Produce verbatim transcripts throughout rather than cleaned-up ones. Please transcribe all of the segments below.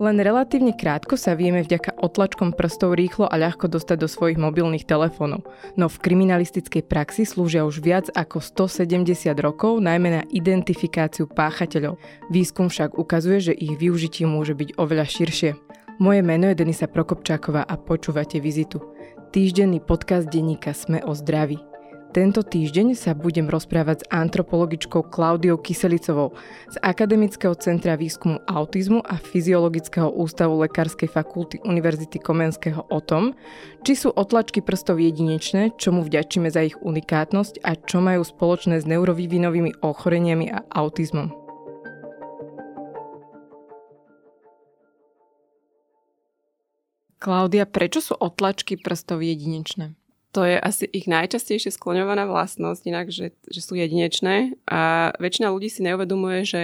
Len relatívne krátko sa vieme vďaka otlačkom prstov rýchlo a ľahko dostať do svojich mobilných telefónov, no v kriminalistickej praxi slúžia už viac ako stosedemdesiat rokov, najmä na identifikáciu páchateľov. Výskum však ukazuje, že ich využitie môže byť oveľa širšie. Moje meno je Denisa Prokopčáková a počúvate Vizitu, týždenný podcast denníka Sme o zdraví. Tento týždeň sa budem rozprávať s antropologičkou Klaudiou Kyselicovou z Akademického centra výskumu autizmu a Fyziologického ústavu Lekárskej fakulty Univerzity Komenského o tom, či sú otlačky prstov jedinečné, čomu vďačíme za ich unikátnosť a čo majú spoločné s neurovývinovými ochoreniami a autizmom. Klaudia, prečo sú otlačky prstov jedinečné? To je asi ich najčastejšie skloňovaná vlastnosť, inak, že, že sú jedinečné a väčšina ľudí si neuvedomuje, že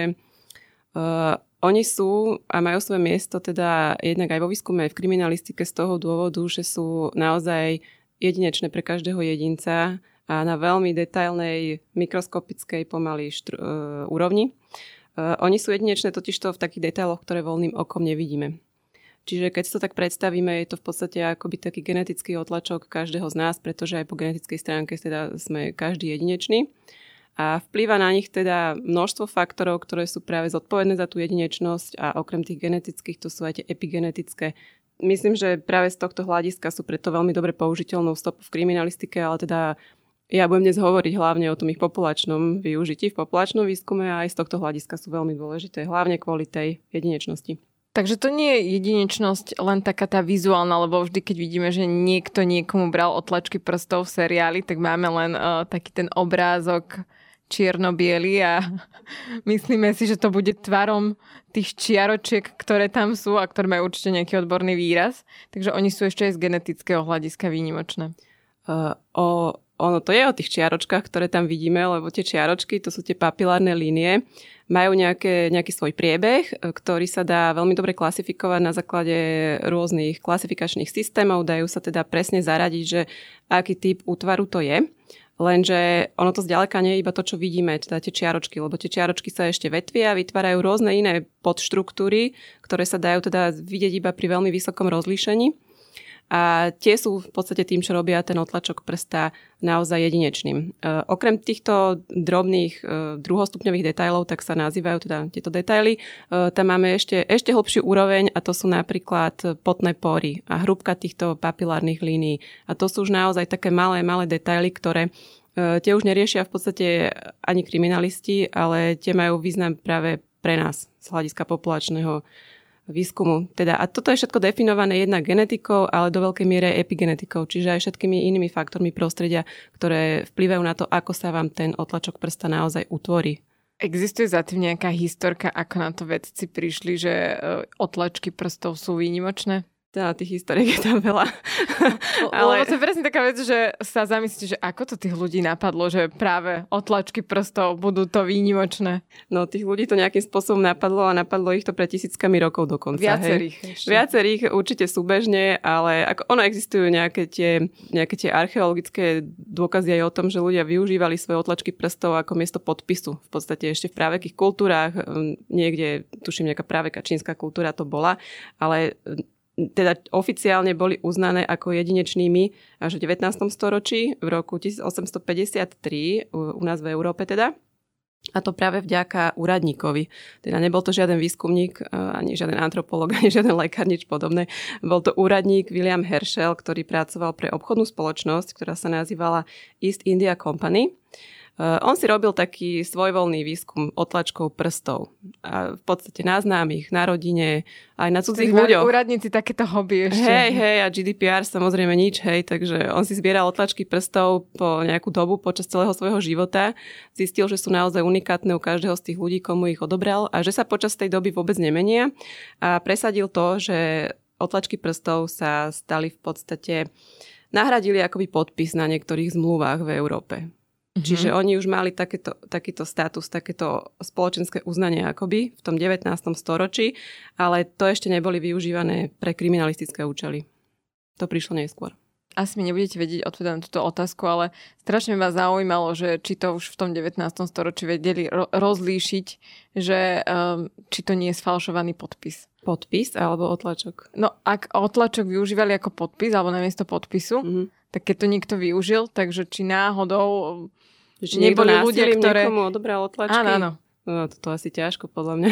uh, oni sú a majú svoje miesto teda jednak aj vo výskume, aj v kriminalistike z toho dôvodu, že sú naozaj jedinečné pre každého jedinca a na veľmi detailnej, mikroskopickej pomaly štru, uh, úrovni. Uh, oni sú jedinečné totižto v takých detailoch, ktoré voľným okom nevidíme. Čiže keď si to tak predstavíme, je to v podstate akoby taký genetický otlačok každého z nás, pretože aj po genetickej stránke teda sme každý jedinečný. A vplýva na nich teda množstvo faktorov, ktoré sú práve zodpovedné za tú jedinečnosť a okrem tých genetických to sú aj tie epigenetické. Myslím, že práve z tohto hľadiska sú preto veľmi dobre použiteľnou stopou v kriminalistike, ale teda ja budem dnes hovoriť hlavne o tom ich populačnom využití, v populačnom výskume a aj z tohto hľadiska sú veľmi dôležité, hlavne kvôli tej jedinečnosti. Takže to nie je jedinečnosť len taká tá vizuálna, lebo vždy, keď vidíme, že niekto niekomu bral otlačky prstov v seriáli, tak máme len uh, taký ten obrázok čierno-biely a myslíme si, že to bude tvarom tých čiaročiek, ktoré tam sú a ktoré majú určite nejaký odborný výraz. Takže oni sú ešte aj z genetického hľadiska výnimočné. Uh, o, ono to je o tých čiaročkách, ktoré tam vidíme, lebo tie čiaročky, to sú tie papilárne línie, majú nejaké, nejaký svoj priebeh, ktorý sa dá veľmi dobre klasifikovať na základe rôznych klasifikačných systémov. Dajú sa teda presne zaradiť, že aký typ útvaru to je. Lenže ono to zďaleka nie je iba to, čo vidíme, teda tie čiaročky, lebo tie čiaročky sa ešte vetvia a vytvárajú rôzne iné podštruktúry, ktoré sa dajú teda vidieť iba pri veľmi vysokom rozlíšení. A tie sú v podstate tým, čo robia ten otlačok prsta naozaj jedinečným. E, okrem týchto drobných e, druhostupňových detailov, tak sa nazývajú teda tieto detaily, e, tam máme ešte, ešte hlbšiu úroveň a to sú napríklad potné pory a hrúbka týchto papilárnych línií. A to sú už naozaj také malé, malé detaily, ktoré e, tie už neriešia v podstate ani kriminalisti, ale tie majú význam práve pre nás z hľadiska populačného výskumu. Teda, a toto je všetko definované jednak genetikou, ale do veľkej miere epigenetikou, čiže aj všetkými inými faktormi prostredia, ktoré vplyvajú na to, ako sa vám ten otlačok prsta naozaj utvorí. Existuje za tým nejaká historka, ako na to vedci prišli, že otlačky prstov sú výnimočné? Teda tých historiek je tam veľa. Ale... Lebo to je presne taká vec, že sa zamyslíte, že ako to tých ľudí napadlo, že práve otlačky prstov budú to výnimočné. No tých ľudí to nejakým spôsobom napadlo a napadlo ich to pred tisíckami rokov dokonca. Viacerých. Viacerých určite súbežne, ale ako ono existujú nejaké tie, nejaké tie archeologické dôkazy aj o tom, že ľudia využívali svoje otlačky prstov ako miesto podpisu. V podstate ešte v právekých kultúrách, niekde, tuším, nejaká práveka čínska kultúra to bola, ale teda oficiálne boli uznané ako jedinečnými až v devätnástom storočí, v roku tisícosemstopäťdesiattri, u nás v Európe teda. A to práve vďaka úradníkovi. Teda nebol to žiaden výskumník, ani žiaden antropolog, ani žiaden lekár, nič podobné. Bol to úradník William Herschel, ktorý pracoval pre obchodnú spoločnosť, ktorá sa nazývala East India Company. Uh, on si robil taký svojvoľný výskum otlačkov prstov. A v podstate na známych, na rodine, aj na cudzích ľuďoch. Úradníci takéto hobby ešte. Hej, hej, a G D P R samozrejme nič, hej, takže on si zbieral otlačky prstov po nejakú dobu počas celého svojho života. Zistil, že sú naozaj unikátne u každého z tých ľudí, komu ich odobral a že sa počas tej doby vôbec nemenia. A presadil to, že otlačky prstov sa stali v podstate, nahradili akoby podpis na niektorých zmluvách v Európe. Čiže oni už mali takéto, takýto status, takéto spoločenské uznanie akoby v tom devätnástom storočí, ale to ešte neboli využívané pre kriminalistické účely. To prišlo neskôr. Asi mi nebudete vedieť odpovedať na túto otázku, ale strašne ma zaujímalo, že či to už v tom devätnástom storočí vedeli ro- rozlíšiť, že um, či to nie je sfalšovaný podpis. Podpis alebo otlačok? No, ak otlačok využívali ako podpis alebo namiesto podpisu, mm-hmm. tak keď to niekto využil, takže či náhodou či neboli ľudia, ktoré... niekomu odobral otlačky? Áno, áno. No, toto asi ťažko, podľa mňa.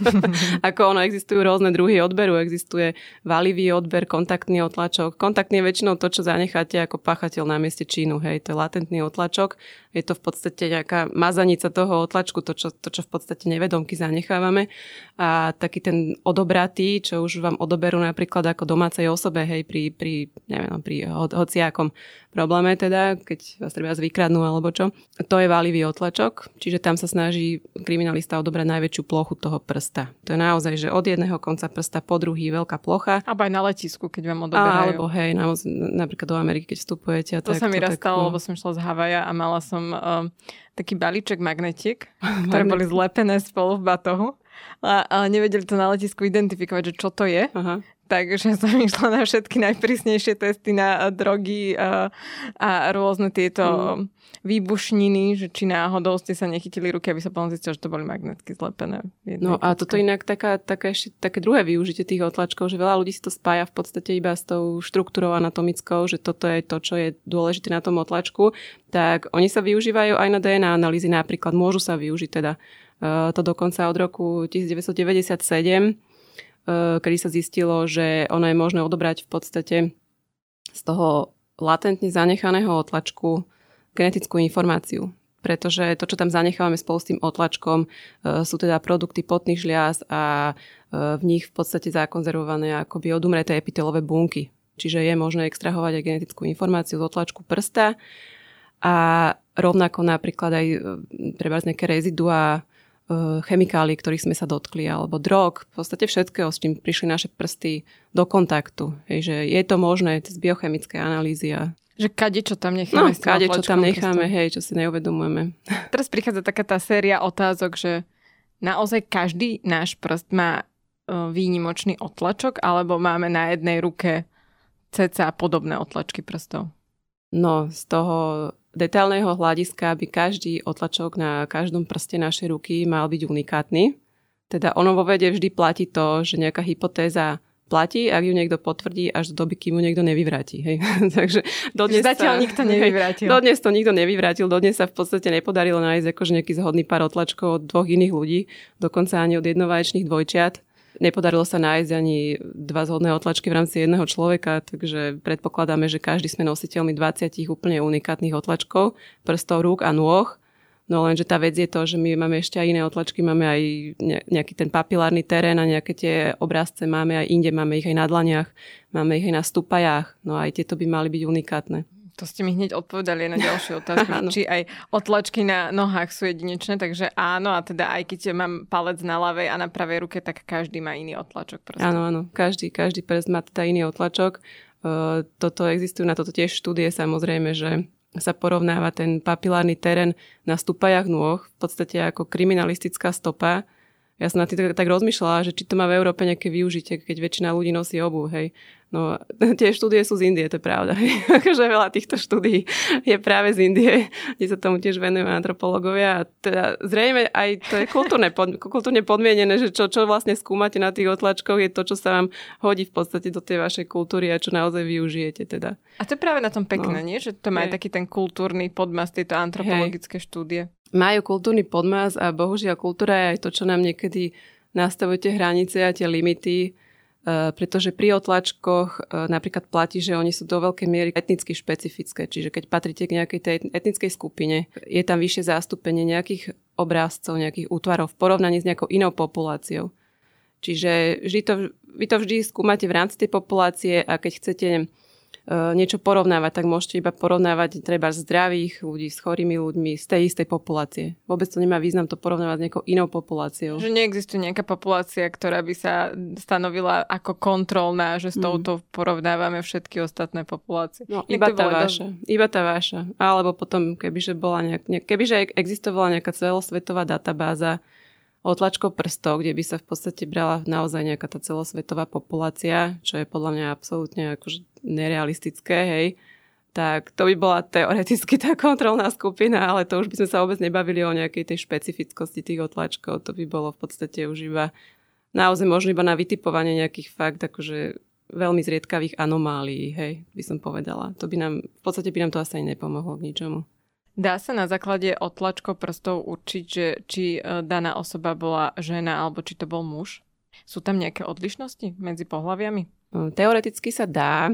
Ako ono, existujú rôzne druhy odberu. Existuje valivý odber, kontaktný otlačok. Kontaktný je väčšinou to, čo zanecháte ako páchateľ na mieste činu. Hej, to je latentný otlačok. Je to v podstate nejaká mazanica toho otlačku, to čo, to, čo v podstate nevedomky zanechávame. A taký ten odobratý, čo už vám odoberú napríklad ako domácej osobe, hej, pri, pri neviem, pri ho, hociakom probléme teda, keď vás treba vykradnú alebo čo. To je valivý otlačok, čiže tam sa snaží kriminalista odobrať najväčšiu plochu toho prsta. To je naozaj, že od jedného konca prsta po druhý veľká plocha. Alebo aj na letisku, keď vám odoberajú. Alebo hej, napríklad do Ameriky, keď vstupujete. A to tak, sa mi raz tak, stalo, no. lebo som šla z Havaja a mala som um, taký balíček magnetiek, ktoré boli zlepené spolu v batohu. A, ale nevedeli to na letisku identifikovať, že čo to je. Aha. Takže som išla na všetky najprísnejšie testy na drogy a, a rôzne tieto mm. výbušniny, že či náhodou ste sa nechytili ruky, aby sa potom zistilo, že to boli magnetky zlepené. No a toto inak taká, taká ešte, také druhé využitie tých otlačkov, že veľa ľudí si to spája v podstate iba s tou štruktúrou anatomickou, že toto je to, čo je dôležité na tom otlačku. Tak oni sa využívajú aj na dé en á analýzy napríklad. Môžu sa využiť teda. Uh, to dokonca od roku devätnásťstodeväťdesiatsedem, uh, kedy sa zistilo, že ono je možné odobrať v podstate z toho latentne zanechaného otlačku genetickú informáciu. Pretože to, čo tam zanechávame spolu s tým otlačkom, uh, sú teda produkty potných žliaz a uh, v nich v podstate zakonzervované akoby odumreté epitelové bunky. Čiže je možné extrahovať aj genetickú informáciu z otlačku prsta a rovnako napríklad aj trebárs nejaké reziduá chemikálií, ktorých sme sa dotkli, alebo drog, v podstate všetkého, s čím prišli naše prsty do kontaktu. Hej, že je to možné cez biochemické analýzy. A... Že kade, čo tam necháme. No, kade, čo tam necháme, hej, čo si neuvedomujeme. Teraz prichádza taká tá séria otázok, že naozaj každý náš prst má výnimočný otlačok, alebo máme na jednej ruke cca podobné otlačky prstov? No, z toho detailného hľadiska by každý otlačok na každom prste našej ruky mal byť unikátny. Teda ono vo vede vždy platí to, že nejaká hypotéza platí, ak ju niekto potvrdí až do doby, kým ju niekto nevyvráti. Hej. Takže dodnes zatiaľ sa, nikto nevyvrátil. Hej, dodnes to nikto nevyvrátil, dodnes sa v podstate nepodarilo nájsť akože nejaký zhodný pár otlačkov od dvoch iných ľudí, dokonca ani od jednovaječných dvojčiat. Nepodarilo sa nájsť ani dva zhodné otlačky v rámci jedného človeka, takže predpokladáme, že každý sme nositeľmi dvadsať úplne unikátnych otlačkov, prstov, rúk a nôh. No lenže tá vec je to, že my máme ešte aj iné otlačky, máme aj nejaký ten papilárny terén a nejaké tie obrázce máme aj inde, máme ich aj na dlaniach, máme ich aj na stúpajách, no aj tieto by mali byť unikátne. To ste mi hneď odpovedali na ďalšiu otázku, či aj otlačky na nohách sú jedinečné, takže áno, a teda aj keď mám palec na ľavej a na pravej ruke, tak každý má iný otlačok prstu. Áno, áno, každý, každý prst má teda iný otlačok. Uh, toto existujú na toto tiež štúdie, samozrejme, že sa porovnáva ten papilárny terén na stúpajach nôh, v podstate ako kriminalistická stopa. Ja som na tým tak, tak rozmýšľala, že či to má v Európe nejaké využitie, keď väčšina ľudí nosí obuv, hej. No, tie štúdie sú z Indie, to je pravda. Takže veľa týchto štúdií je práve z Indie, kde sa tomu tiež venujú antropológovia. A teda zrejme aj to je kultúrne, pod, kultúrne podmienené, že čo, čo vlastne skúmate na tých otlačkoch, je to, čo sa vám hodí v podstate do tej vašej kultúry a čo naozaj využijete. Teda. A to je práve na tom pekné, no. Nie? Že to má aj taký ten kultúrny podmas, tieto antropologické hej. štúdie. Majú kultúrny podmas a bohužiaľ kultúra je aj to, čo nám niekedy nastavuje tie hranice a tie limity, uh, pretože pri otlačkoch uh, napríklad platí, že oni sú do veľkej miery etnicky špecifické, čiže keď patríte k nejakej tej etnickej skupine, je tam vyššie zastúpenie nejakých obrázcov, nejakých útvarov v porovnaní s nejakou inou populáciou. Čiže vždy to, vy to vždy skúmate v rámci tej populácie a keď chcete niečo porovnávať, tak môžete iba porovnávať treba zdravých ľudí s chorými ľuďmi z tej istej populácie. Vôbec to nemá význam to porovnávať s nejakou inou populáciou. Že neexistuje nejaká populácia, ktorá by sa stanovila ako kontrolná, že s touto mm. porovnávame všetky ostatné populácie. No, iba tá vaša. Do... Iba tá vaša. Alebo potom, kebyže bola nejak, kebyže existovala nejaká celosvetová databáza otlačkov prstov, kde by sa v podstate brala naozaj nejaká tá celosvetová populácia, čo je podľa mňa absolútne akože nerealistické, hej, tak to by bola teoreticky tá kontrolná skupina, ale to už by sme sa vôbec nebavili o nejakej tej špecifickosti tých otlačkov. To by bolo v podstate už iba naozaj možno iba na vytipovanie nejakých fakt, akože veľmi zriedkavých anomálií, hej, by som povedala. To by nám, v podstate by nám to asi ani nepomohlo k ničomu. Dá sa na základe otlačkov prstov určiť, že či daná osoba bola žena alebo či to bol muž? Sú tam nejaké odlišnosti medzi pohlaviami? Teoreticky sa dá,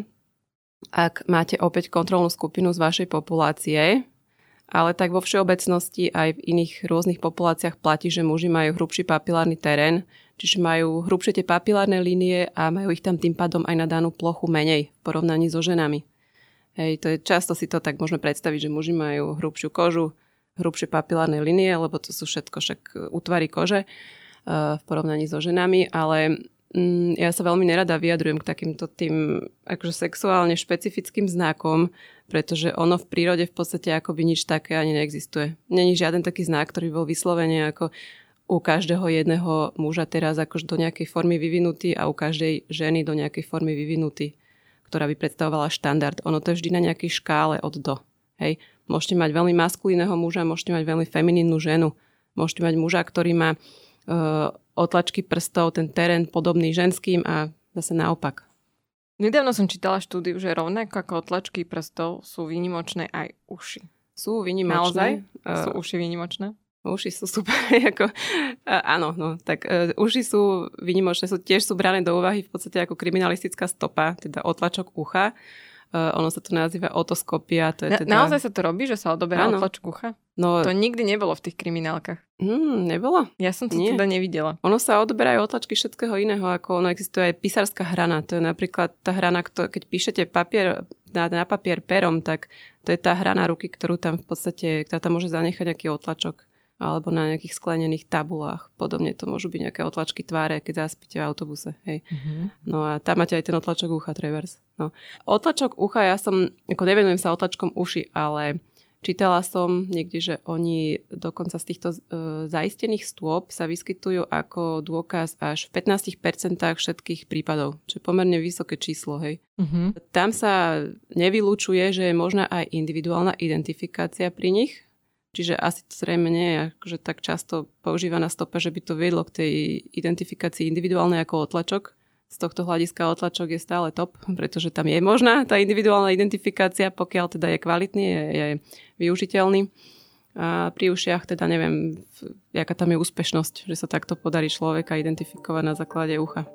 ak máte opäť kontrolnú skupinu z vašej populácie, ale tak vo všeobecnosti aj v iných rôznych populáciách platí, že muži majú hrubší papilárny terén, čiže majú hrubšie tie papilárne línie a majú ich tam tým pádom aj na danú plochu menej v porovnaní so ženami. Hej, to je, často si to tak môžeme predstaviť, že muži majú hrubšiu kožu, hrubšie papilárne línie, lebo to sú všetko však útvary kože uh, v porovnaní so ženami, ale ja sa veľmi nerada vyjadrujem k takýmto tým akože sexuálne špecifickým znakom, pretože ono v prírode v podstate akoby nič také ani neexistuje. Není žiaden taký znak, ktorý bol vyslovene ako u každého jedného muža teraz akože do nejakej formy vyvinutý a u každej ženy do nejakej formy vyvinutý, ktorá by predstavovala štandard. Ono to je vždy na nejakej škále od do. Hej. Môžete mať veľmi maskulínneho muža, môžete mať veľmi feminínnu ženu. Môžete mať muža, ktorý má uh, otlačky prstov, ten terén podobný ženským a zase naopak. Nedávno som čítala štúdiu, že rovnako ako otlačky prstov sú výnimočné aj uši. Sú výnimočné. Naozaj? Sú uši výnimočné? Uši sú super. ako, áno, no, tak uh, uši sú výnimočné, sú, tiež sú brané do úvahy v podstate ako kriminalistická stopa, teda otlačok ucha. Uh, ono sa to nazýva otoskopia. To je Na, teda... Naozaj sa to robí, že sa odoberá otlačok ucha? No, to nikdy nebolo v tých kriminálkach. Mm, nebolo? Ja som to Nie. teda nevidela. Ono sa odoberajú otlačky všetkého iného, ako ono existuje aj písarská hrana. To je napríklad tá hrana, keď píšete papier, na, na papier perom, tak to je tá hrana ruky, ktorú tam v podstate, ktorá tam môže zanechať nejaký otlačok. Alebo na nejakých sklenených tabulách. Podobne to môžu byť nejaké otlačky tváre, keď zaspíte v autobuse. Hej. Mm-hmm. No a tam máte aj ten otlačok ucha, trebárs. No. Otlačok ucha, ja som, ako nevenujem sa otlačkom uši, ale čítala som niekde, že oni dokonca z týchto e, zaistených stôp sa vyskytujú ako dôkaz až v pätnásť percent všetkých prípadov, čo je pomerne vysoké číslo. Hej. Mm-hmm. Tam sa nevylučuje, že je možná aj individuálna identifikácia pri nich. Čiže asi to zrejme nie je akože tak často používaná stopa, že by to viedlo k tej identifikácii individuálnej ako otlačok. Z tohto hľadiska otlačok je stále top, pretože tam je možná tá individuálna identifikácia, pokiaľ teda je kvalitný, je, je využiteľný. A pri ušiach teda neviem, jaká tam je úspešnosť, že sa takto podarí človeka identifikovať na základe ucha.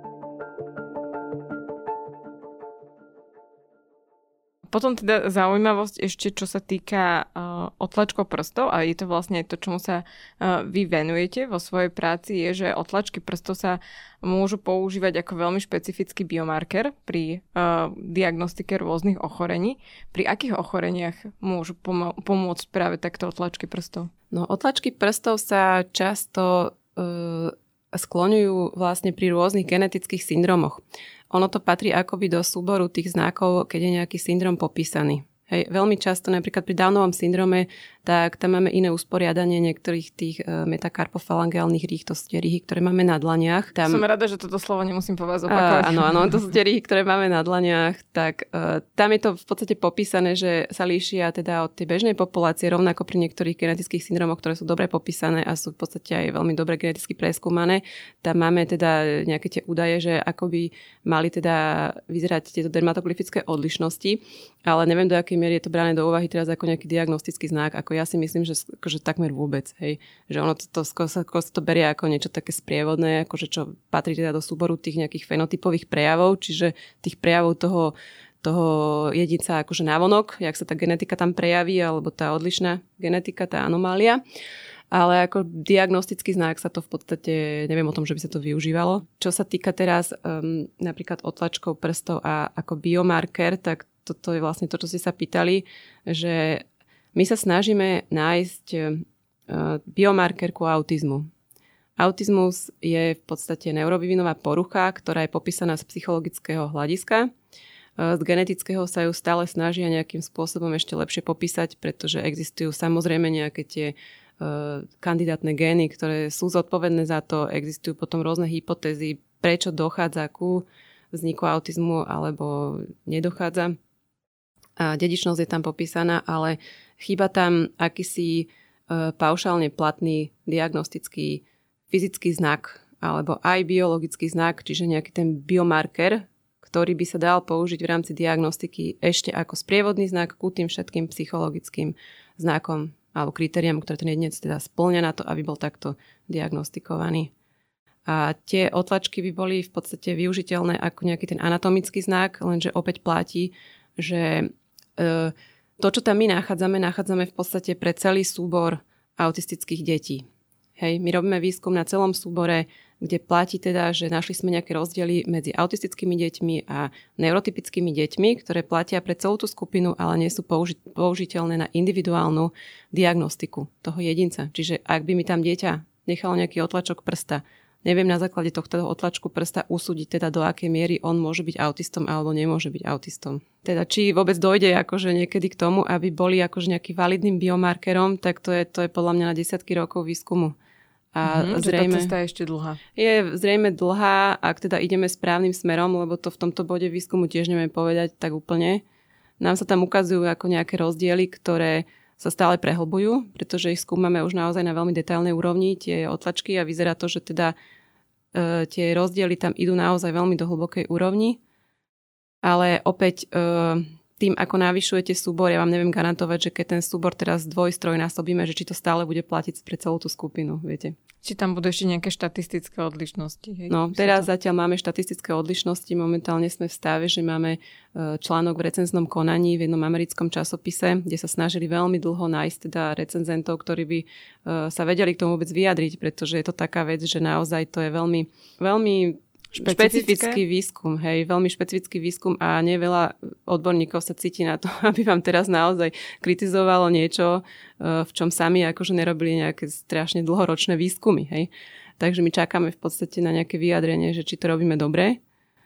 Potom teda zaujímavosť ešte, čo sa týka uh, otlačkov prstov, a je to vlastne to, čomu sa uh, vy venujete vo svojej práci, je, že otlačky prstov sa môžu používať ako veľmi špecifický biomarker pri uh, diagnostike rôznych ochorení. Pri akých ochoreniach môžu pomo- pomôcť práve takto otlačky prstov? No, otlačky prstov sa často uh, skloňujú vlastne pri rôznych genetických syndromoch. Ono to patrí akoby do súboru tých znakov, keď je nejaký syndrom popísaný. Hej, veľmi často napríklad pri Downovom syndrome, tak tam máme iné usporiadanie niektorých tých uh, metakarpofalangeálnych rých, to sú tie rýhy, ktoré máme na dlaniach. Tam... Som rada, že toto slovo nemusím po vás opakovať. Uh, áno, áno, to sú tie rýhy, ktoré máme na dlaniach, tak uh, tam je to v podstate popísané, že sa líšia teda od tej bežnej populácie, rovnako pri niektorých genetických syndromoch, ktoré sú dobre popísané a sú v podstate aj veľmi dobre geneticky preskúmané. Tam máme teda nejaké tie údaje, že ako by mali teda vyzerať tieto dermatoglyfické odlišnosti, ale neviem, do akej miery je to brané do úvahy teraz ako nejaký diagnostický znak, ako ja si myslím, že akože takmer vôbec, hej. Že ono to, to, skôr, sa, skôr sa to berie ako niečo také sprievodné, akože čo patrí teda do súboru tých nejakých fenotypových prejavov, čiže tých prejavov toho, toho jedinca akože návonok, jak sa tá genetika tam prejaví, alebo tá odlišná genetika, tá anomália. Ale ako diagnostický znak sa to v podstate, neviem o tom, že by sa to využívalo. Čo sa týka teraz um, napríklad otlačkov prstov a ako biomarker, tak toto je vlastne to, čo ste sa pýtali, že my sa snažíme nájsť uh, biomarkerku autizmu. Autizmus je v podstate neurovývinová porucha, ktorá je popísaná z psychologického hľadiska. Uh, z genetického sa ju stále snažia nejakým spôsobom ešte lepšie popísať, pretože existujú samozrejme nejaké tie uh, kandidátne gény, ktoré sú zodpovedné za to. Existujú potom rôzne hypotézy, prečo dochádza ku vzniku autizmu alebo nedochádza. A dedičnosť je tam popísaná, ale chýba tam akýsi e, paušálne platný diagnostický fyzický znak, alebo aj biologický znak, čiže nejaký ten biomarker, ktorý by sa dal použiť v rámci diagnostiky ešte ako sprievodný znak ku tým všetkým psychologickým znakom alebo kritériám, ktoré ten jedinec teda spĺňa na to, aby bol takto diagnostikovaný. A tie otlačky by boli v podstate využiteľné ako nejaký ten anatomický znak, lenže opäť platí, že e, to, čo tam my nachádzame, nachádzame v podstate pre celý súbor autistických detí. Hej, my robíme výskum na celom súbore, kde platí teda, že našli sme nejaké rozdiely medzi autistickými deťmi a neurotypickými deťmi, ktoré platia pre celú tú skupinu, ale nie sú použi- použiteľné na individuálnu diagnostiku toho jedinca. Čiže ak by mi tam dieťa nechalo nejaký otlačok prsta, neviem na základe tohto otlačku prsta usúdiť teda do akej miery on môže byť autistom alebo nemôže byť autistom. Teda či vôbec dojde akože niekedy k tomu, aby boli akože nejaký validným biomarkerom, tak to je, to je podľa mňa na desiatky rokov výskumu. A mm-hmm, zrejme, tá cesta je ešte dlhá. Je zrejme dlhá, ak teda ideme správnym smerom, lebo to v tomto bode výskumu tiež nevieme povedať tak úplne. Nám sa tam ukazujú ako nejaké rozdiely, ktoré sa stále prehlbujú, pretože ich skúmame už naozaj na veľmi detailnej úrovni, tie otlačky, a vyzerá to, že teda e, tie rozdiely tam idú naozaj veľmi do hlbokej úrovni. Ale opäť e, tým, ako navyšujete súbor, ja vám neviem garantovať, že keď ten súbor teraz dvoj-strojnásobíme, že či to stále bude platiť pre celú tú skupinu, viete. Či tam budú ešte nejaké štatistické odlišnosti. Hej? No, teraz to... zatiaľ máme štatistické odlišnosti. Momentálne sme v stave, že máme článok v recenznom konaní v jednom americkom časopise, kde sa snažili veľmi dlho nájsť teda recenzentov, ktorí by sa vedeli k tomu vôbec vyjadriť, pretože je to taká vec, že naozaj to je veľmi, veľmi špecifický výskum, hej, veľmi špecifický výskum a nie veľa odborníkov sa cíti na to, aby vám teraz naozaj kritizovalo niečo, v čom sami akože nerobili nejaké strašne dlhoročné výskumy, hej. Takže my čakáme v podstate na nejaké vyjadrenie, že či to robíme dobre,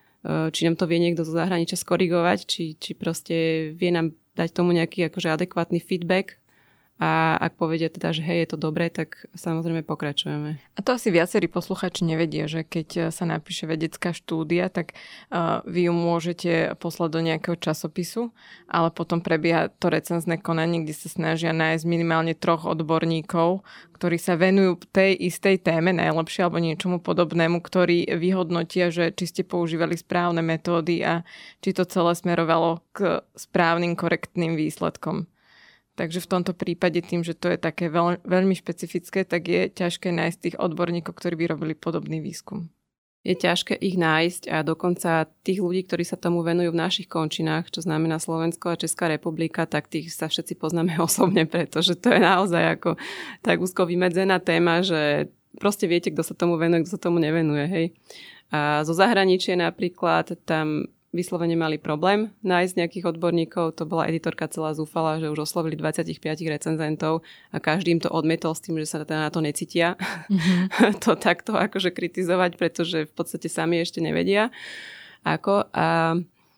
či nám to vie niekto zo zahraničia skorigovať, či, či proste vie nám dať tomu nejaký akože adekvátny feedback. A ak povedia teda, že hej, je to dobré, tak samozrejme pokračujeme. A to asi viacerí posluchači nevedia, že keď sa napíše vedecká štúdia, tak uh, vy ju môžete poslať do nejakého časopisu, ale potom prebieha to recenzné konanie, kde sa snažia nájsť minimálne troch odborníkov, ktorí sa venujú tej istej téme, najlepšie alebo niečomu podobnému, ktorí vyhodnotia, že či ste používali správne metódy a či to celé smerovalo k správnym, korektným výsledkom. Takže v tomto prípade tým, že to je také veľ, veľmi špecifické, tak je ťažké nájsť tých odborníkov, ktorí by robili podobný výskum. Je ťažké ich nájsť a dokonca tých ľudí, ktorí sa tomu venujú v našich končinách, čo znamená Slovensko a Česká republika, tak tých sa všetci poznáme osobne, pretože to je naozaj ako tak úzko vymedzená téma, že proste viete, kto sa tomu venuje, kto sa tomu nevenuje. Hej. A zo zahraničia napríklad tam vyslovene mali problém nájsť nejakých odborníkov. To bola editorka celá zúfala, že už oslovili dvadsaťpäť recenzentov a každý im to odmietol s tým, že sa teda na to necítia. Mm-hmm. To takto akože kritizovať, pretože v podstate sami ešte nevedia. Ako a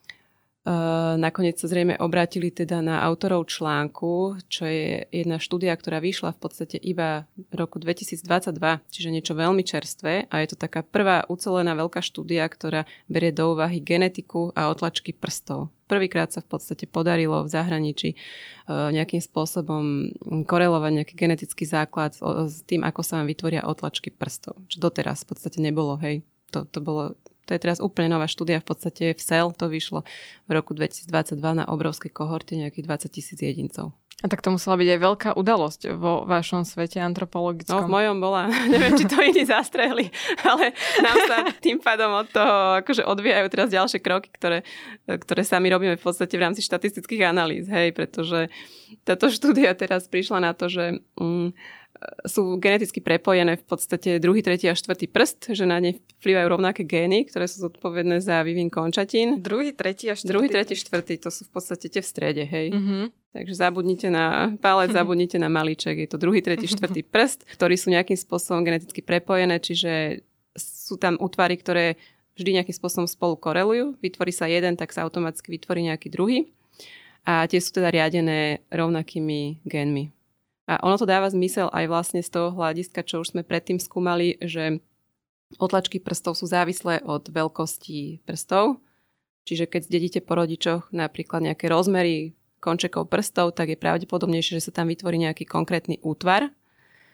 Uh, nakoniec sa zrejme obrátili teda na autorov článku, čo je jedna štúdia, ktorá vyšla v podstate iba v roku dvetisícdvadsaťdva, čiže niečo veľmi čerstvé a je to taká prvá ucelená veľká štúdia, ktorá berie do úvahy genetiku a otlačky prstov. Prvýkrát sa v podstate podarilo v zahraničí uh, nejakým spôsobom korelovať nejaký genetický základ s tým, ako sa vám vytvoria otlačky prstov, čo doteraz v podstate nebolo, hej. To, to bolo To je teraz úplne nová štúdia, v podstate v es e el to vyšlo v roku dvetisícdvadsaťdva na obrovskej kohorte nejakých dvadsať tisíc jedincov. A tak to musela byť aj veľká udalosť vo vašom svete antropologickom. No v mojom bola. Neviem, či to iní zastrehli, ale nám sa tým pádom od toho akože odvíjajú teraz ďalšie kroky, ktoré, ktoré sami robíme v podstate v rámci štatistických analýz, hej, pretože táto štúdia teraz prišla na to, že mm, sú geneticky prepojené v podstate druhý, tretí a štvrtý prst, že na ne vplyvajú rovnaké gény, ktoré sú zodpovedné za vývin končatín. Druhý, tretí a štvrtý? Druhý, tretí, štvrtý, to sú v podstate tie v strede, hej. Mm-hmm. Takže zabudnite na palec, zabudnite na malíček. Je to druhý, tretí, štvrtý prst, ktorí sú nejakým spôsobom geneticky prepojené, čiže sú tam útvary, ktoré vždy nejakým spôsobom spolu korelujú. Vytvorí sa jeden, tak sa automaticky vytvorí nejaký druhý. A tie sú teda riadené rovnakými génmi. A ono to dáva zmysel aj vlastne z toho hľadiska, čo už sme predtým skúmali, že otlačky prstov sú závislé od veľkosti prstov. Čiže keď zdedíte po rodičoch napríklad nejaké rozmery končekov prstov, tak je pravdepodobnejšie, že sa tam vytvorí nejaký konkrétny útvar.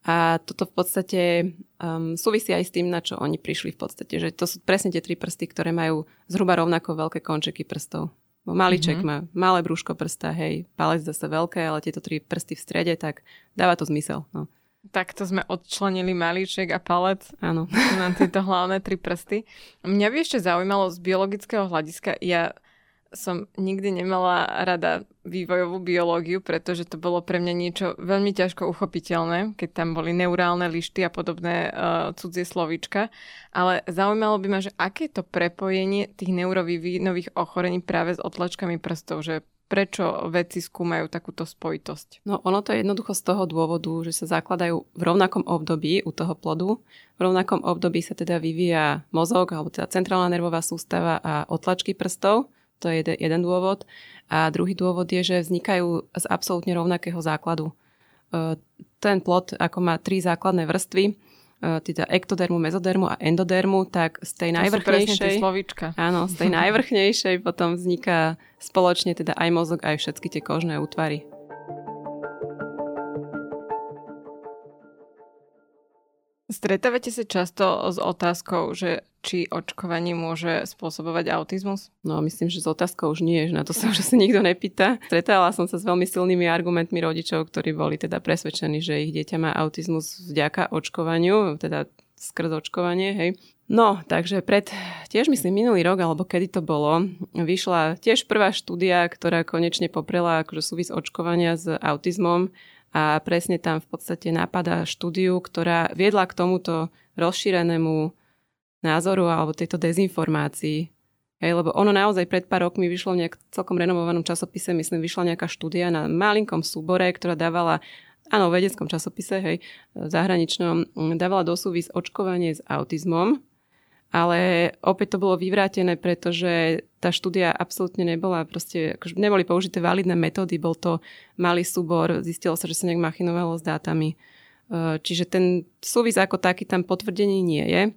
A toto v podstate um, súvisí aj s tým, na čo oni prišli v podstate. Že to sú presne tie tri prsty, ktoré majú zhruba rovnako veľké končeky prstov. Bo malíček mm-hmm. má malé brúško prsta, hej, palec zase veľké, ale tieto tri prsty v strede, tak dáva to zmysel. No. Takto sme odčlenili malíček a palec. Áno. Na tieto hlavné tri prsty. Mňa by ešte zaujímalo z biologického hľadiska, ja som nikdy nemala rada vývojovú biológiu, pretože to bolo pre mňa niečo veľmi ťažko uchopiteľné, keď tam boli neurálne lišty a podobné uh, cudzie slovíčka. Ale zaujímalo by ma, že aké je to prepojenie tých neurovínových ochorení práve s otlačkami prstov, že prečo vedci skúmajú takúto spojitosť? No ono to je jednoducho z toho dôvodu, že sa zakladajú v rovnakom období u toho plodu. V rovnakom období sa teda vyvíja mozog, alebo teda centrálna nervová sústava a otlačky prstov. To je jeden dôvod. A druhý dôvod je, že vznikajú z absolútne rovnakého základu. Ten plod, ako má tri základné vrstvy, teda ektodermu, mezodermu a endodermu, tak z tej najvrchnejšej, áno, z tej najvrchnejšej potom vzniká spoločne teda aj mozog, aj všetky tie kožné útvary. Stretávate sa často s otázkou, že či očkovanie môže spôsobovať autizmus? No, myslím, že s otázkou už nie, že na to sa už asi nikto nepýta. Stretávala som sa s veľmi silnými argumentmi rodičov, ktorí boli teda presvedčení, že ich dieťa má autizmus vďaka očkovaniu, teda skrz očkovanie, hej. No, takže pred, tiež myslím minulý rok, alebo kedy to bolo, vyšla tiež prvá štúdia, ktorá konečne poprela akože súvis očkovania s autizmom. A presne tam v podstate napadá štúdiu, ktorá viedla k tomuto rozšírenému názoru alebo tejto dezinformácii. Hej, lebo ono naozaj pred pár rokmi vyšlo v nejak celkom renomovanom časopise, myslím, vyšla nejaká štúdia na malinkom súbore, ktorá dávala, áno, v vedeckom časopise, hej, zahraničnom, dávala do súvis očkovanie s autizmom. Ale opäť to bolo vyvrátené, pretože tá štúdia absolútne nebola, proste akože neboli použité validné metódy, bol to malý súbor, zistilo sa, že sa nejak machinovalo s dátami. Čiže ten súvis ako taký tam potvrdený nie je.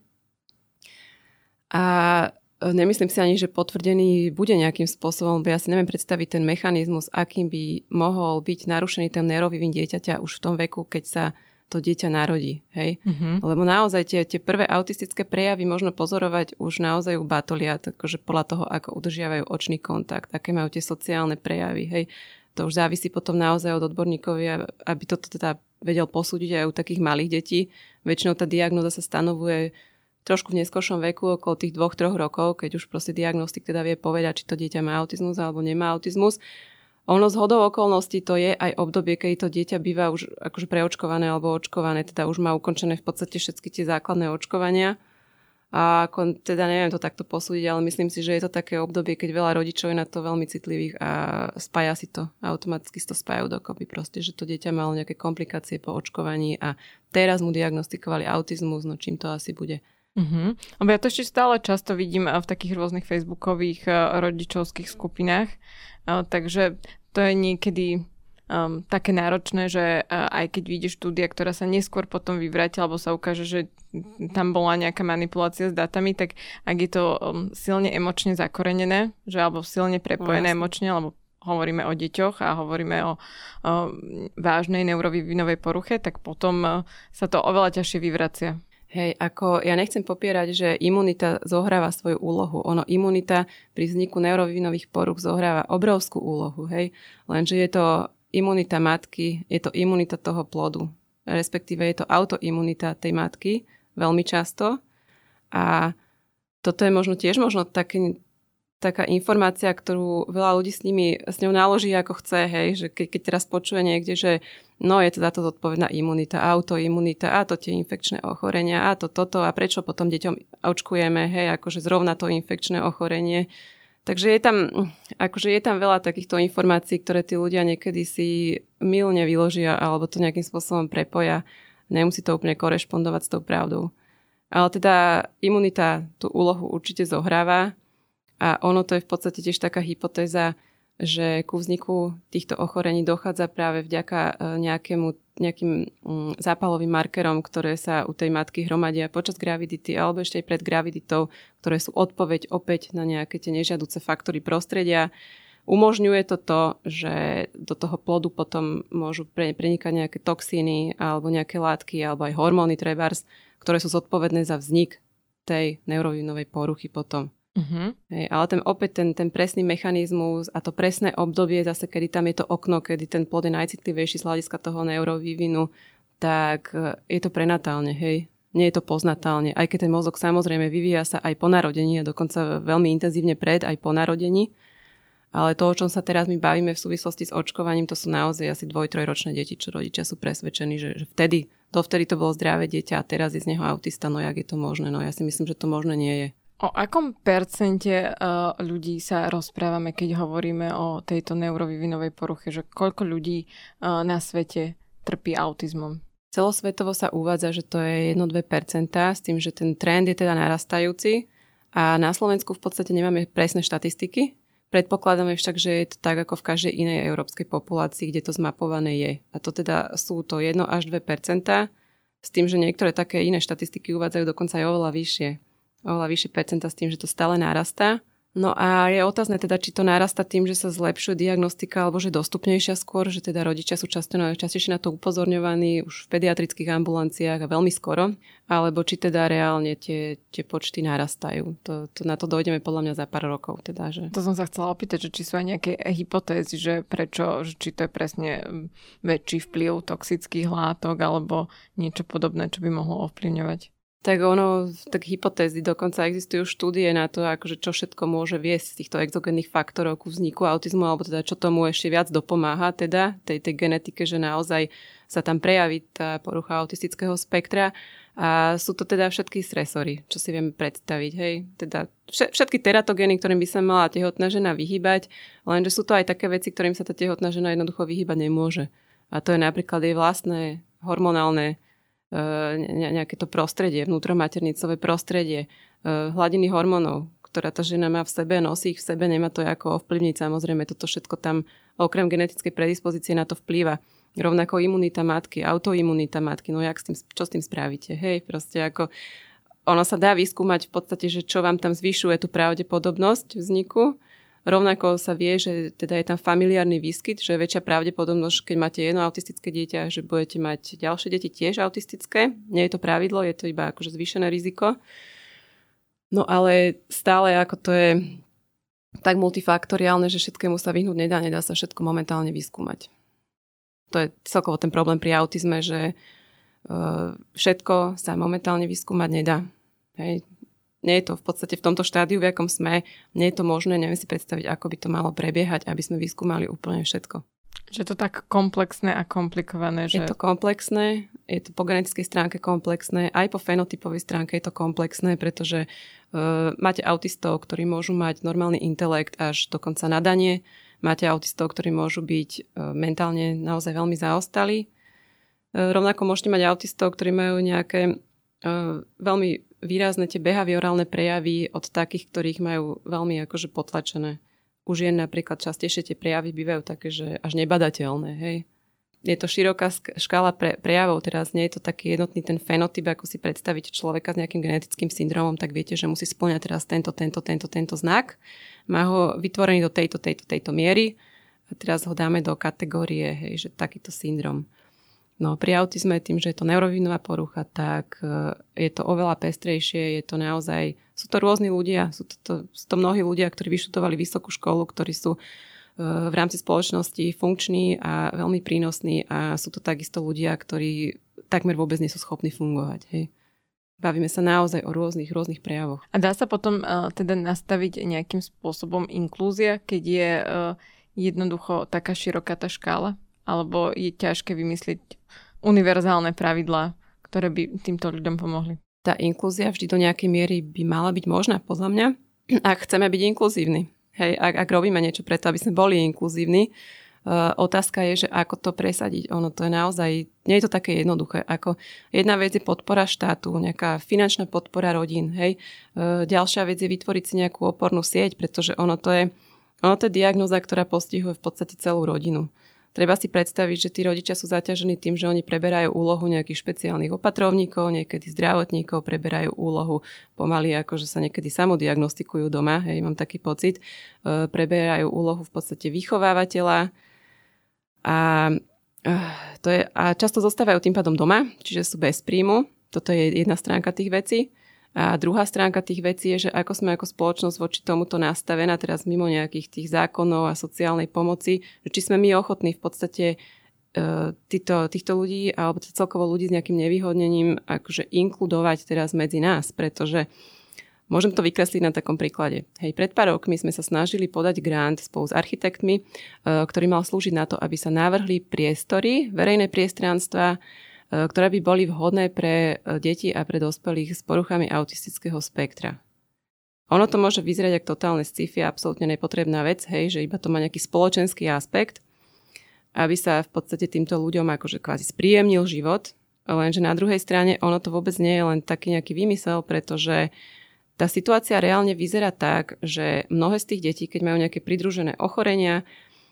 A nemyslím si ani, že potvrdený bude nejakým spôsobom, lebo ja si neviem predstaviť ten mechanizmus, akým by mohol byť narušený ten neurovývin dieťaťa už v tom veku, keď sa to dieťa narodí, hej. Mm-hmm. Lebo naozaj tie, tie prvé autistické prejavy možno pozorovať už naozaj u batoliat, akože podľa toho, ako udržiavajú očný kontakt, aké majú tie sociálne prejavy, hej. To už závisí potom naozaj od odborníkov, aby toto teda vedel posúdiť aj u takých malých detí. Väčšinou tá diagnóza sa stanovuje trošku v neskôršom veku, okolo tých dvoch, troch rokov, keď už proste diagnostik teda vie povedať, či to dieťa má autizmus alebo nemá autizmus. Ono z hodou okolností to je aj obdobie, keď to dieťa býva už akože preočkované alebo očkované, teda už má ukončené v podstate všetky tie základné očkovania. A ako, teda neviem to takto posúdiť, ale myslím si, že je to také obdobie, keď veľa rodičov je na to veľmi citlivých a spája si to, automaticky si to spájajú dokopy proste, že to dieťa malo nejaké komplikácie po očkovaní a teraz mu diagnostikovali autizmus, no čím to asi bude. Uh-huh. Lebo ja to ešte stále často vidím v takých rôznych facebookových rodičovských skupinách, takže to je niekedy um, také náročné, že uh, aj keď vyjde štúdia, ktorá sa neskôr potom vyvráti, alebo sa ukáže, že tam bola nejaká manipulácia s dátami, tak ak je to um, silne emočne zakorenené, že alebo silne prepojené no, emočne, alebo hovoríme o deťoch a hovoríme o, o vážnej neurovývinovej poruche, tak potom uh, sa to oveľa ťažšie vyvracia. Hej, ako ja nechcem popierať, že imunita zohráva svoju úlohu. Ono, imunita pri vzniku neurovývinových poruch zohráva obrovskú úlohu, hej. Lenže je to imunita matky, je to imunita toho plodu. Respektíve je to autoimunita tej matky veľmi často. A toto je možno tiež možno taký, taká informácia, ktorú veľa ľudí s nimi, s ňou naloží ako chce, hej, že keď, keď teraz počuje niekde, že no je to za to zodpovedná imunita, autoimunita, a to tie infekčné ochorenia, a to toto, a prečo potom deťom očkujeme, hej, akože zrovna to infekčné ochorenie. Takže je tam, akože je tam veľa takýchto informácií, ktoré tí ľudia niekedy si mylne vyložia alebo to nejakým spôsobom prepoja. Nemusí to úplne korešpondovať s tou pravdou. Ale teda imunita tú úlohu určite zohráva. A ono to je v podstate tiež taká hypotéza, že ku vzniku týchto ochorení dochádza práve vďaka nejakému, nejakým zápalovým markerom, ktoré sa u tej matky hromadia počas gravidity alebo ešte aj pred graviditou, ktoré sú odpoveď opäť na nejaké tie nežiaduce faktory prostredia. umožňuje to to, že do toho plodu potom môžu prenikať nejaké toxíny alebo nejaké látky alebo aj hormóny trebárs, ktoré sú zodpovedné za vznik tej neurovínovej poruchy potom. Uh-huh. Hej, ale ten, opäť ten, ten presný mechanizmus a to presné obdobie zase, kedy tam je to okno, kedy ten plod je najcitlivejší z hľadiska toho neurovývinu, tak je to prenatálne, hej. Nie je to postnatálne. Aj keď ten mozog samozrejme vyvíja sa aj po narodení a dokonca veľmi intenzívne pred aj po narodení. Ale to, o čom sa teraz my bavíme v súvislosti s očkovaním, to sú naozaj asi dvoj, trojročné deti, čo rodičia sú presvedčení, že, že vtedy, dovtedy to bolo zdravé dieťa a teraz je z neho autista, no jak je to možné? No ja si myslím, že to možné nie je. O akom percente uh, ľudí sa rozprávame, keď hovoríme o tejto neurovývinovej poruche? Že koľko ľudí uh, na svete trpí autizmom? Celosvetovo sa uvádza, že to je jedno až dve percentá, s tým, že ten trend je teda narastajúci a na Slovensku v podstate nemáme presné štatistiky. Predpokladáme však, že je to tak ako v každej inej európskej populácii, kde to zmapované je. A to teda sú to jedno až dve percentá, s tým, že niektoré také iné štatistiky uvádzajú dokonca aj oveľa vyššie. Oveľa vyššie percentá s tým, že to stále narastá. No a je otázne teda, či to narastá tým, že sa zlepšuje diagnostika alebo že dostupnejšia skôr, že teda rodičia sú často, častejšie na to upozorňovaní už v pediatrických ambulanciách a veľmi skoro, alebo či teda reálne tie, tie počty narastajú. To, to, na to dojdeme podľa mňa za pár rokov. Teda, že... To som sa chcela opýtať, že či sú aj nejaké hypotézy, že prečo, že či to je presne väčší vplyv toxických látok alebo niečo podobné, čo by mohlo ovplyvňovať. Tak ono, tak hypotézy, dokonca existujú štúdie na to, akože čo všetko môže viesť z týchto exogénnych faktorov ku vzniku autizmu, alebo teda čo tomu ešte viac dopomáha, teda tej, tej genetike, že naozaj sa tam prejaví tá porucha autistického spektra. A sú to teda všetky stresory, čo si vieme predstaviť, hej. Teda všetky teratogény, ktorým by sa mala tehotná žena vyhýbať, lenže sú to aj také veci, ktorým sa tá tehotná žena jednoducho vyhýbať nemôže. A to je napríklad jej vlastné hormonálne nejaké to prostredie, vnútromaternicové prostredie, hladiny hormónov, ktorá tá žena má v sebe, nosí ich v sebe, nemá to ako ovplyvniť. Samozrejme, toto všetko tam okrem genetickej predispozície na to vplýva. Rovnako imunita matky, autoimunita matky, no jak s tým, čo s tým spravíte? Hej, proste ako ono sa dá vyskúmať v podstate, že čo vám tam zvyšuje tú pravdepodobnosť vzniku. Rovnako sa vie, že teda je tam familiárny výskyt, že je väčšia pravdepodobnosť, keď máte jedno autistické dieťa, že budete mať ďalšie deti tiež autistické. Nie je to pravidlo, je to iba akože zvýšené riziko. No ale stále ako to je tak multifaktoriálne, že všetkému sa vyhnúť nedá, nedá sa všetko momentálne vyskúmať. To je celkovo ten problém pri autizme, že uh, všetko sa momentálne vyskúmať nedá. Hej. Nie je to v podstate v tomto štádiu, v akom sme, nie je to možné, neviem si predstaviť, ako by to malo prebiehať, aby sme vyskúmali úplne všetko. Že je to tak komplexné a komplikované, že... Je to komplexné, je to po genetickej stránke komplexné, aj po fenotypovej stránke je to komplexné, pretože uh, máte autistov, ktorí môžu mať normálny intelekt až dokonca nadanie, máte autistov, ktorí môžu byť uh, mentálne naozaj veľmi zaostali. Uh, rovnako môžete mať autistov, ktorí majú nejaké uh, veľmi výrazné tie behaviorálne prejavy od takých, ktorých majú veľmi akože potlačené. U žien napríklad častejšie tie prejavy bývajú také, že až nebadateľné. Hej. Je to široká škála pre, prejavov, teraz nie je to taký jednotný ten fenotyp, ako si predstaviť človeka s nejakým genetickým syndromom, tak viete, že musí spĺňať teraz tento, tento, tento, tento znak. Má ho vytvorený do tejto, tejto, tejto miery a teraz ho dáme do kategórie, hej, že takýto syndrom. No pri autizme, tým, že je to neurovínová porucha, tak je to oveľa pestrejšie, je to naozaj, sú to rôzni ľudia, sú to, to, sú to mnohí ľudia, ktorí vyštudovali vysokú školu, ktorí sú v rámci spoločnosti funkční a veľmi prínosní a sú to takisto ľudia, ktorí takmer vôbec nie sú schopní fungovať. Hej. Bavíme sa naozaj o rôznych, rôznych prejavoch. A dá sa potom uh, teda nastaviť nejakým spôsobom inklúzia, keď je uh, jednoducho taká široká tá škála? Alebo je ťažké vymyslieť univerzálne pravidlá, ktoré by týmto ľuďom pomohli? Tá inklúzia vždy do nejakej miery by mala byť možná, podľa mňa, ak chceme byť inkluzívni. Hej, ak, ak robíme niečo preto, aby sme boli inkluzívni. Uh, otázka je, že ako to presadiť. Ono to je naozaj, nie je to také jednoduché. Ako jedna vec je podpora štátu, nejaká finančná podpora rodín. Hej. Uh, ďalšia vec je vytvoriť si nejakú opornú sieť, pretože ono to je, ono to je diagnóza, ktorá postihuje v podstate celú rodinu. Treba si predstaviť, že tí rodičia sú zaťažení tým, že oni preberajú úlohu nejakých špeciálnych opatrovníkov, niekedy zdravotníkov, preberajú úlohu pomaly, ako že sa niekedy samodiagnostikujú doma, hej, mám taký pocit. E, preberajú úlohu v podstate vychovávateľa a, e, to je, a často zostávajú tým pádom doma, čiže sú bez príjmu. Toto je jedna stránka tých vecí. A druhá stránka tých vecí je, že ako sme ako spoločnosť voči tomuto nastavená, teraz mimo nejakých tých zákonov a sociálnej pomoci, že či sme my ochotní v podstate uh, týchto, týchto ľudí alebo celkovo ľudí s nejakým nevýhodnením akože inkludovať teraz medzi nás, pretože môžem to vykresliť na takom príklade. Hej, pred pár rokmi sme sa snažili podať grant spolu s architektmi, uh, ktorý mal slúžiť na to, aby sa navrhli priestory, verejné priestranstva, ktoré by boli vhodné pre deti a pre dospelých s poruchami autistického spektra. Ono to môže vyzerať ako totálne sci-fi, absolútne nepotrebná vec, hej, že iba to má nejaký spoločenský aspekt, aby sa v podstate týmto ľuďom akože kvázi spríjemnil život, lenže na druhej strane ono to vôbec nie je len taký nejaký výmysel, pretože tá situácia reálne vyzerá tak, že mnohé z tých detí, keď majú nejaké pridružené ochorenia,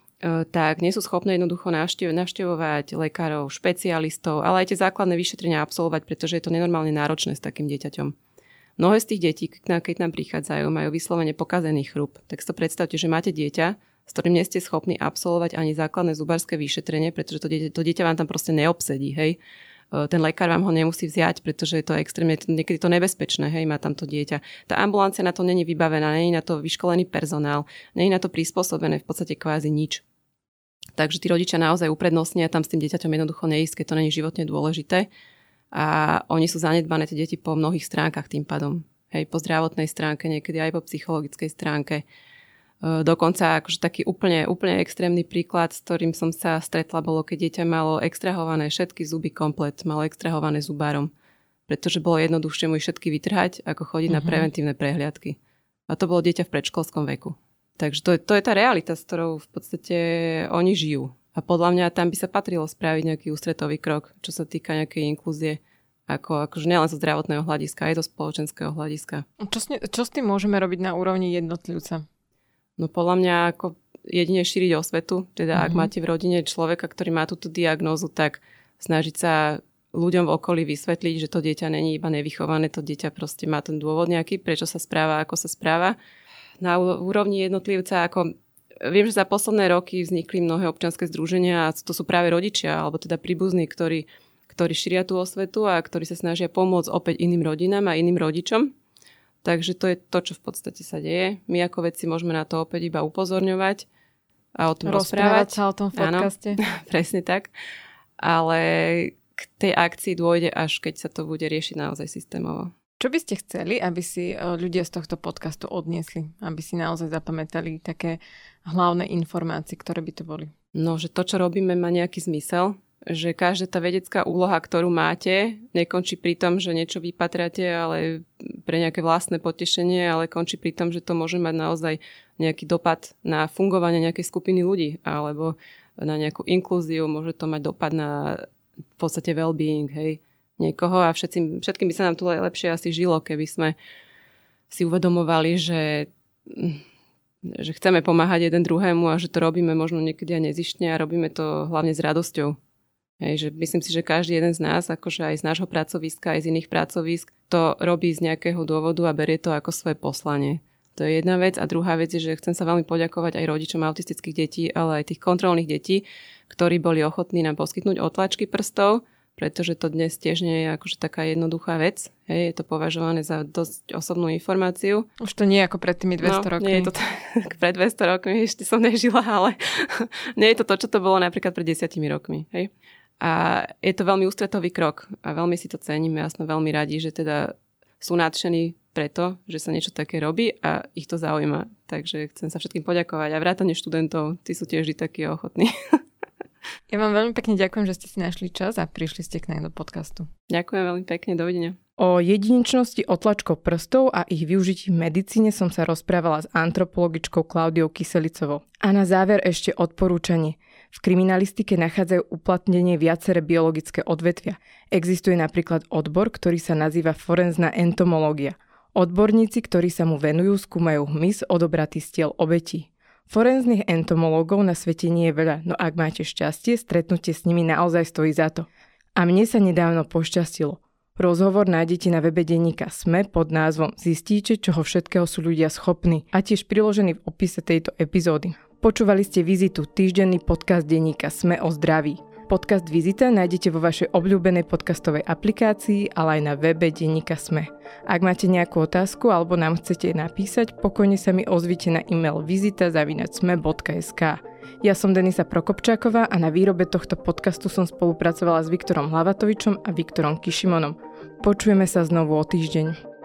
tak nie sú schopné jednoducho navštev- navštevovať lekárov, špecialistov, ale aj tie základné vyšetrenia absolvovať, pretože je to nenormálne náročné s takým dieťaťom. Mnohé z tých detí, keď nám prichádzajú, majú vyslovene pokazený chrup. Tak si to predstavte, že máte dieťa, s ktorým nie ste schopní absolvovať ani základné zubárske vyšetrenie, pretože to dieťa, to dieťa vám tam proste neobsedí, hej. Ten lekár vám ho nemusí vziať, pretože je to extrémne, niekedy to nebezpečné, hej, má tam to dieťa. Tá ambulancia na to není vybavená, není na to vyškolený personál, není na to prispôsobené v podstate kvázi nič. Takže tí rodičia naozaj uprednostnia tam s tým dieťaťom jednoducho neísť, keď to není životne dôležité. A oni sú zanedbané tie deti po mnohých stránkach tým pádom. Hej, po zdravotnej stránke, niekedy aj po psychologickej stránke. Dokonca akože taký úplne, úplne extrémny príklad, s ktorým som sa stretla, bolo, keď dieťa malo extrahované všetky zuby komplet, malo extrahované zubárom. Pretože bolo jednoduchšie mu všetky vytrhať, ako chodiť mm-hmm. na preventívne prehliadky. A to bolo dieťa v predškolskom veku. Takže to je, to je tá realita, s ktorou v podstate oni žijú. A podľa mňa tam by sa patrilo spraviť nejaký ústretový krok, čo sa týka nejakej inklúzie, ako, akože nielen zo zdravotného hľadiska, aj zo spoločenského hľadiska. Čo s, čo s tým môžeme robiť na úrovni jednotlivca? No podľa mňa ako jedine šíriť osvetu. Teda mm-hmm. ak máte v rodine človeka, ktorý má túto diagnózu, tak snažiť sa ľuďom v okolí vysvetliť, že to dieťa není iba nevychované, to dieťa proste má ten dôvod nejaký, prečo sa správa, ako sa správa. Na úrovni jednotlivca, ako viem, že za posledné roky vznikli mnohé občianske združenia a to sú práve rodičia, alebo teda príbuzní, ktorí, ktorí šíria tú osvetu a ktorí sa snažia pomôcť opäť iným rodinám a iným rodičom. Takže to je to, čo v podstate sa deje. My ako vedci môžeme na to opäť iba upozorňovať a o tom rozprávať. Rozprávať sa o tom v podcaste. Áno, presne tak. Ale k tej akcii dôjde, až keď sa to bude riešiť naozaj systémovo. Čo by ste chceli, aby si ľudia z tohto podcastu odniesli? Aby si naozaj zapamätali také hlavné informácie, ktoré by to boli? No, že to, čo robíme, má nejaký zmysel. Že každá tá vedecká úloha, ktorú máte, nekončí pri tom, že niečo vypatráte, ale pre nejaké vlastné potešenie, ale končí pri tom, že to môže mať naozaj nejaký dopad na fungovanie nejakej skupiny ľudí alebo na nejakú inklúziu. Môže to mať dopad na v podstate well-being, hej, niekoho a všetkým, všetkým by sa nám tu lepšie asi žilo, keby sme si uvedomovali, že, že chceme pomáhať jeden druhému a že to robíme možno niekedy aj nezištne a robíme to hlavne s radosťou. Hej, že myslím si, že každý jeden z nás, akože aj z nášho pracoviska, aj z iných pracovisk, to robí z nejakého dôvodu a berie to ako svoje poslanie. To je jedna vec. A druhá vec je, že chcem sa veľmi poďakovať aj rodičom autistických detí, ale aj tých kontrolných detí, ktorí boli ochotní nám poskytnúť otlačky prstov, pretože to dnes tiež nie je akože taká jednoduchá vec. Hej, je to považované za dosť osobnú informáciu. Už to nie je ako pred tými dvesto no, rokmi. Nie je to tak, pred dvesto rokmi, ešte som nežila, ale nie je to to, čo to bolo napríklad pred desiatimi rokmi. Hej. A je to veľmi ústretový krok a veľmi si to ceníme a sme veľmi radi, že teda sú nadšení preto, že sa niečo také robí a ich to zaujíma. Takže chcem sa všetkým poďakovať a vrátane študentov, tí sú tiež vždy takí ochotní. Ja vám veľmi pekne ďakujem, že ste si našli čas a prišli ste k nám do podcastu. Ďakujem veľmi pekne, dovidenia. O jedinečnosti otlačkov prstov a ich využití v medicíne som sa rozprávala s antropologičkou Klaudiou Kyselicovou. A na záver ešte odporúčanie. V kriminalistike nachádzajú uplatnenie viaceré biologické odvetvia. Existuje napríklad odbor, ktorý sa nazýva forenzná entomológia. Odborníci, ktorí sa mu venujú, skúmajú hmyz odobratý z tiel obetí. Forenzných entomológov na svete nie je veľa, no ak máte šťastie, stretnutie s nimi naozaj stojí za to. A mne sa nedávno pošťastilo. Rozhovor nájdete na webe denníka SME pod názvom Zistíte, čoho všetkého sú ľudia schopní a tiež priložený v opise tejto epizódy. Počúvali ste Vizitu, týždenný podcast denníka SME o zdraví. Podcast Vizita nájdete vo vašej obľúbenej podcastovej aplikácii, ale aj na webe denníka SME. Ak máte nejakú otázku alebo nám chcete napísať, pokojne sa mi ozvite na e-mail vizita zavináč sme bodka es ká. Ja som Denisa Prokopčáková a na výrobe tohto podcastu som spolupracovala s Viktorom Hlavatovičom a Viktorom Kišimonom. Počujeme sa znovu o týždeň.